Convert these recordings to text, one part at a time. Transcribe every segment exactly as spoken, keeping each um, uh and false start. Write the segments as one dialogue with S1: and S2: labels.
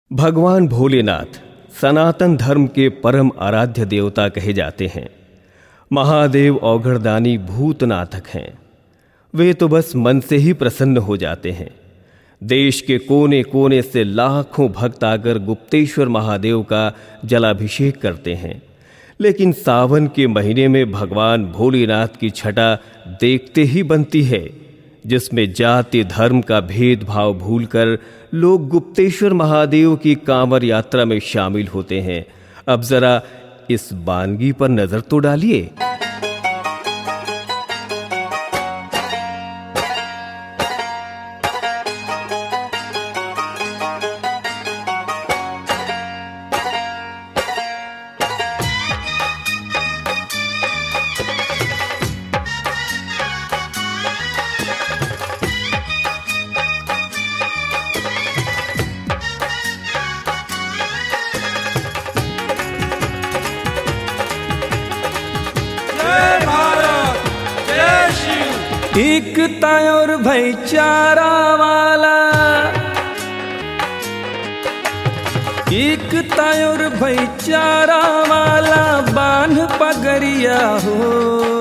S1: भगवान भोलेनाथ सनातन धर्म के परम आराध्य देवता कहे जाते हैं। महादेव औघड़दानी भूतनाथक हैं। वे तो बस मन से ही प्रसन्न हो जाते हैं। देश के कोने कोने से लाखों भक्त आकर गुप्तेश्वर महादेव का जलाभिषेक करते हैं। लेकिन सावन के महीने में भगवान भोलेनाथ की छटा देखते ही बनती है, जिसमें जाति धर्म का भेदभाव भूलकर लोग गुप्तेश्वर महादेव की कांवर यात्रा में शामिल होते हैं। अब जरा इस वानगी पर नजर तो डालिए।
S2: एकता और भाईचारा वाला, एकता और भाईचारा वाला बांध पगरिया हो।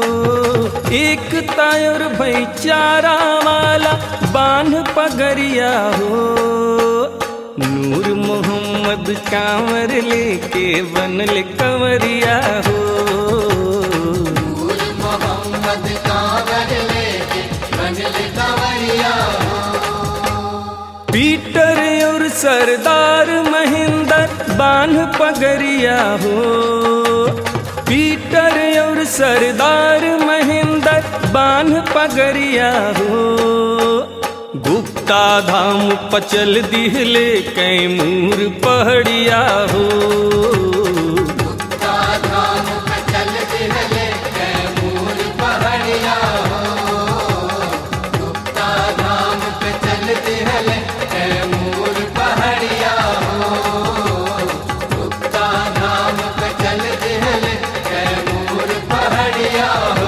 S2: एकता और भाईचारा वाला बांध पगरिया हो। नूर मोहम्मद कांवर लेके बनल कंवरिया हो।
S3: नूर मोहम्मद कांवर लेके बनल कंवरिया हो।
S2: पीटर और सरदार महेंद्र बांध पगरिया हो। पीटर और सरदार महेंद्र बांध पगरिया हो। गुप्ता धाम पचल दिहले कैमूर पहाड़िया हो।
S3: गुप्ता धाम पचल दिहले कैमूर पहाड़िया हो। गुप्ता धाम पचल दिहले कैमूर पहाड़िया हो। गुप्ता धाम पचल दिहले कैमूर पहाड़िया हो।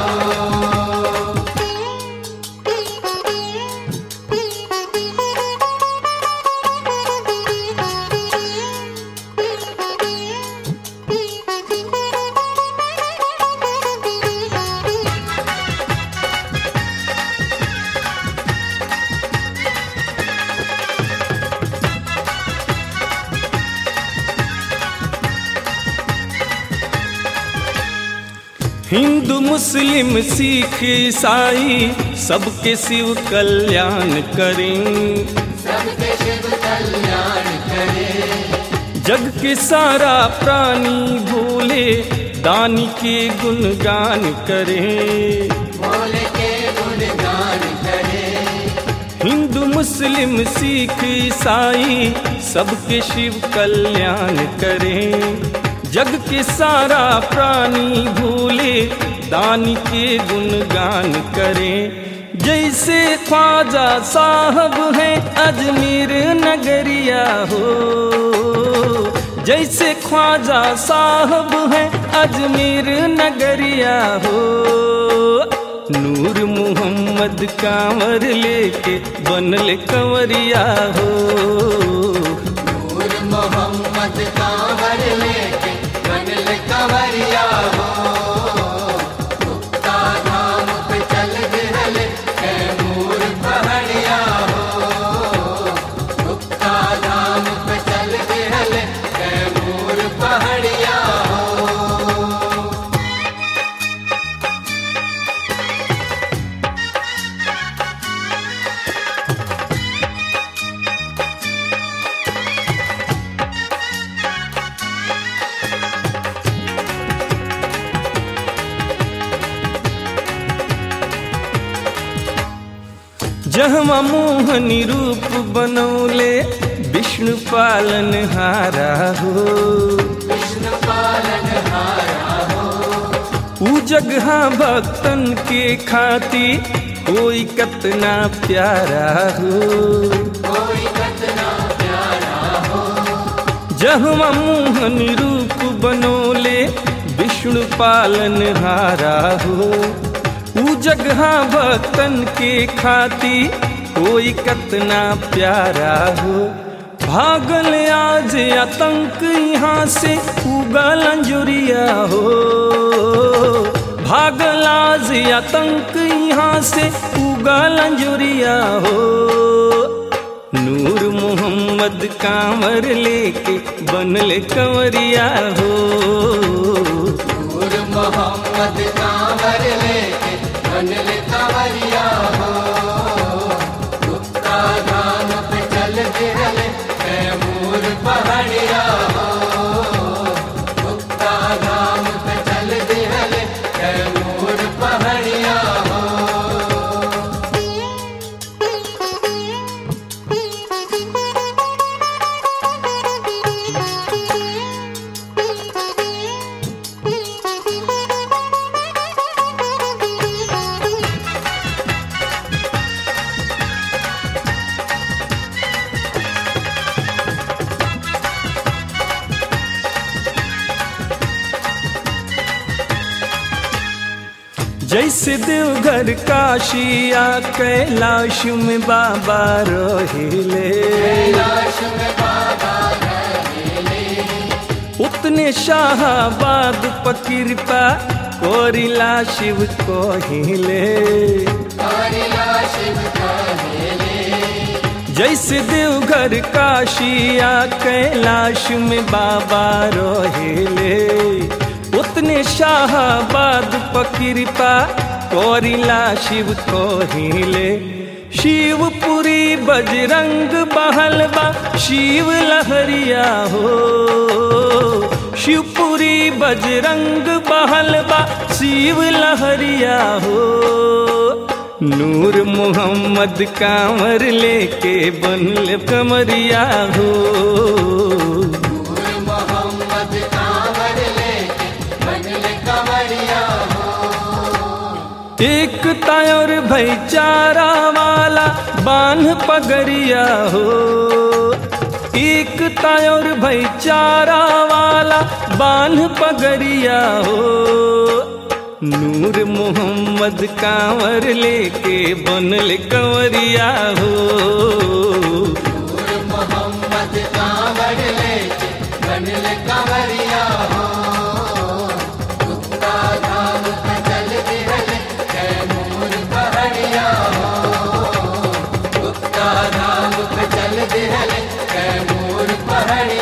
S2: हिंदू मुस्लिम सिख ईसाई सबके शिव कल्याण करें।
S3: सबके शिव कल्याण करे।
S2: जग के सारा प्राणी भोले दानी के गुणगान करें।
S3: भोले के गुणगान करे।
S2: हिंदू मुस्लिम सिख ईसाई सबके शिव कल्याण करें। जग के सारा प्राणी भोले दानी के गुणगान करें। जैसे ख्वाजा साहब हैं अजमेर नगरिया हो। जैसे ख्वाजा साहब हैं अजमेर नगरिया हो। नूर मोहम्मद कांवर लेके बनल कंवरिया हो।
S3: नूर मोहम्मद कांवर लेके बनल कंवरिया हो। गुप्ता धाम पे चल दिहले कैमूर पहाड़िया हो। गुप्ता धाम पे चल दिहले कैमूर पहाड़िया हो।
S2: जहमा मोहनी रूप बनौले विष्णु पालन हारा हो।
S3: विष्णु पालन हारा हो।
S2: ऊ जगह भक्तन के खाती कोई कतना प्यारा हो।
S3: कोई कतना प्यारा हो।
S2: जहमा मोहनी रूप बनौले विष्णु पालन हारा हो। ऊ जगह भक्तन के खाती कोई कतना प्यारा हो। भागल आज आतंक यहाँ से उगल अंजुरिया हो, भागलाज आतंक यहाँ से उगल अंजुरिया हो। नूर मोहम्मद कांवर लेके बनले कंवरिया हो,
S3: नूर मोहम्मद कांवर लेके बनले कंवरिया हो। गुप्ता धाम पे चल दिहले कैमूर पहाड़िया हो, गुप्ता धाम पे चल दिहले कैमूर पहाड़िया हो।
S2: जैसे देवघर काशिया कैलाश में बाबा रोहिले,
S3: कैलाश में बाबा रहेले,
S2: उतने शाहाबाद पकिरपा कोरिला शिव को हिले।
S3: कारिला शिव कहेले,
S2: जैसे देवघर काशिया कैलाश में बाबा रोहिले, उतने शाहाबाद पकिरपा कोरिला शिव को हिले। शिवपुरी बजरंग बहलबा शिव लहरिया हो, शिवपुरी बजरंग बहलबा शिव लहरिया हो। नूर मोहम्मद कांवर लेके बनले कमरिया हो,
S3: नूर मोहम्मद कांवर लेके बनले कंवरिया हो।
S2: एक तायर भाईचारा वाला बांध पगरिया हो, एक तायर भाईचारा वाला बांध पगरिया हो। नूर मोहम्मद कांवर लेके बनले कंवरिया हो,
S3: नूर मोहम्मद कांवर लेके बनले कंवरिया हो। गुप्ता धाम पे चल दिहले कैमूर पहाड़िया हो, गुप्ता धाम पे चल दिहले कैमूर पहाड़िया